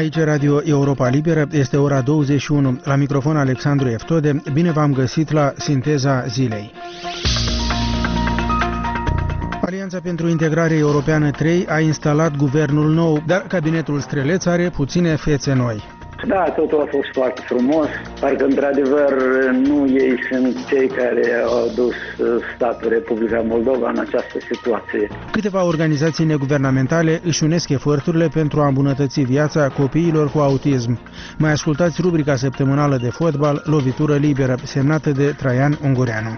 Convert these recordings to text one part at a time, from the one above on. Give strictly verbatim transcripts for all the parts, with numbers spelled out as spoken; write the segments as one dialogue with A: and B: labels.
A: Aici Radio Europa Liberă, este ora douăzeci și unu. La microfon Alexandru Eftode. Bine v-am găsit la Sinteza Zilei. Alianța pentru Integrare Europeană trei a instalat guvernul nou, dar cabinetul Streleț are puține fețe noi.
B: Da, totul a fost foarte frumos, parcă într-adevăr nu ei sunt cei care au dus statul Republica Moldova în această situație.
A: Câteva organizații neguvernamentale își unesc eforturile pentru a îmbunătăți viața copiilor cu autism. Mai ascultați rubrica săptămânală de fotbal Lovitură Liberă, semnată de Traian Ungureanu.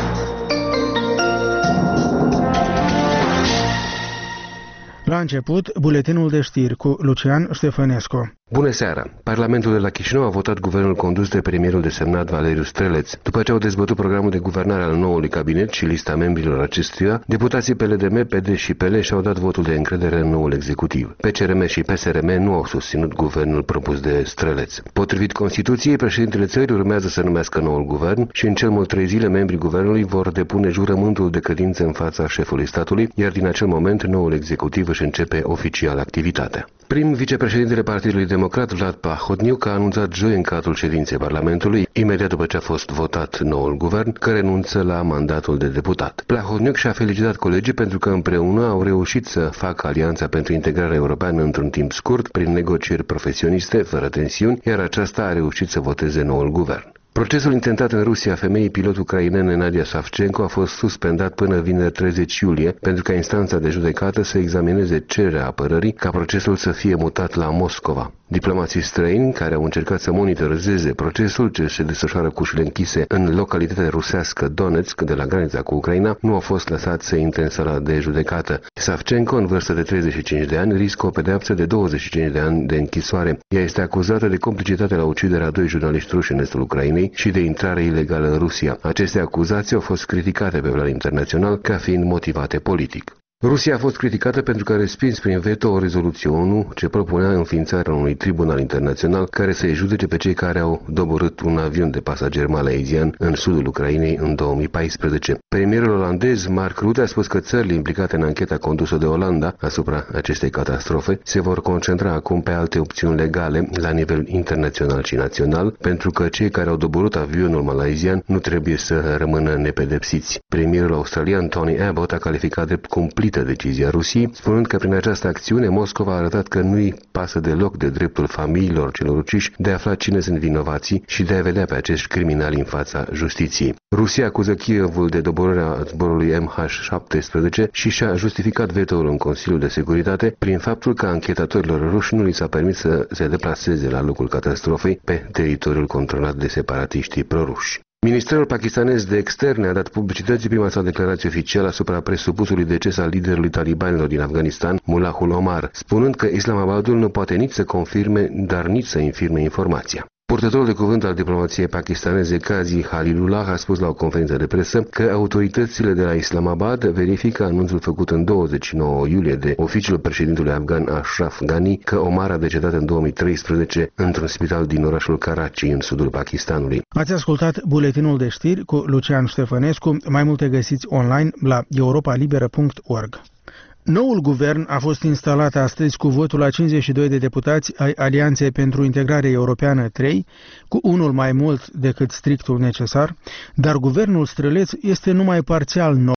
A: La început, buletinul de știri cu Lucian Ștefănescu.
C: Bună seara! Parlamentul de la Chișinău a votat guvernul condus de premierul desemnat Valeriu Streleț. După ce au dezbătut programul de guvernare al noului cabinet și lista membrilor acestuia, deputații P L D M, P D și P L și-au dat votul de încredere în noul executiv. P C R M și P S R M nu au susținut guvernul propus de Streleț. Potrivit Constituției, președintele țării urmează să numească noul guvern și în cel mult trei zile membrii guvernului vor depune jurământul de credință în fața șefului statului, iar din acel moment noul executiv își începe oficial activitatea. Prim vicepreședintele Partidului Democrat, Vlad Plahotniuc, a anunțat joi în cadrul ședinței Parlamentului, imediat după ce a fost votat noul guvern, că renunță la mandatul de deputat. Plahotniuc și-a felicitat colegii pentru că împreună au reușit să facă Alianța pentru Integrare Europeană într-un timp scurt, prin negocieri profesioniste, fără tensiuni, iar aceasta a reușit să voteze noul guvern. Procesul intentat în Rusia a femeii pilot ucrainene Nadia Savchenko a fost suspendat până vineri treizeci iulie pentru ca instanța de judecată să examineze cererea apărării ca procesul să fie mutat la Moscova. Diplomații străini care au încercat să monitorizeze procesul ce se desfășoară cu ușile închise în localitatea rusească Donetsk de la granița cu Ucraina nu au fost lăsați să intre în sala de judecată. Savchenko, în vârstă de treizeci și cinci de ani, riscă o pedeapsă de douăzeci și cinci de ani de închisoare. Ea este acuzată de complicitate la uciderea a doi jurnaliști ruși în estul Ucrainei și de intrare ilegală în Rusia. Aceste acuzații au fost criticate pe plan internațional ca fiind motivate politic. Rusia a fost criticată pentru că a respins prin veto o rezoluție ONU ce propunea înființarea unui tribunal internațional care să-i judece pe cei care au doborât un avion de pasageri malaysian în sudul Ucrainei în două mii paisprezece. Premierul olandez Mark Rutte a spus că țările implicate în ancheta condusă de Olanda asupra acestei catastrofe se vor concentra acum pe alte opțiuni legale la nivel internațional și național, pentru că cei care au doborât avionul malaysian nu trebuie să rămână nepedepsiți. Premierul australian Tony Abbott a calificat drept cumplit decizia Rusiei, spunând că prin această acțiune Moscova a arătat că nu-i pasă deloc de dreptul familiilor celor uciși de a afla cine sunt vinovații și de a vedea pe acești criminali în fața justiției. Rusia acuză Kievul de doborârea zborului M H șaptesprezece și și-a justificat veto-ul în Consiliul de Securitate prin faptul că anchetatorilor ruși nu li s-a permis să se deplaseze la locul catastrofei pe teritoriul controlat de separatiștii proruși. Ministerul pakistanez de externe a dat publicității prima sa declarație oficială asupra presupusului deces al liderului talibanilor din Afganistan, Mullahul Omar, spunând că Islamabadul nu poate nici să confirme, dar nici să infirme informația. Purtătorul de cuvânt al diplomației pakistaneze Qazi Khalilullah a spus la o conferință de presă că autoritățile de la Islamabad verifică anunțul făcut în douăzeci și nouă iulie de oficiul președintelui afgan Ashraf Ghani că Omar a decedat în două mii treisprezece într-un spital din orașul Karachi, în sudul Pakistanului.
A: Ați ascultat buletinul de știri cu Lucian Ștefănescu. Mai multe găsiți online la europa liberă punct org. Noul guvern a fost instalat astăzi cu votul a cincizeci și doi de deputați ai Alianței pentru Integrare Europeană trei, cu unul mai mult decât strictul necesar, dar guvernul Streleț este numai parțial nou.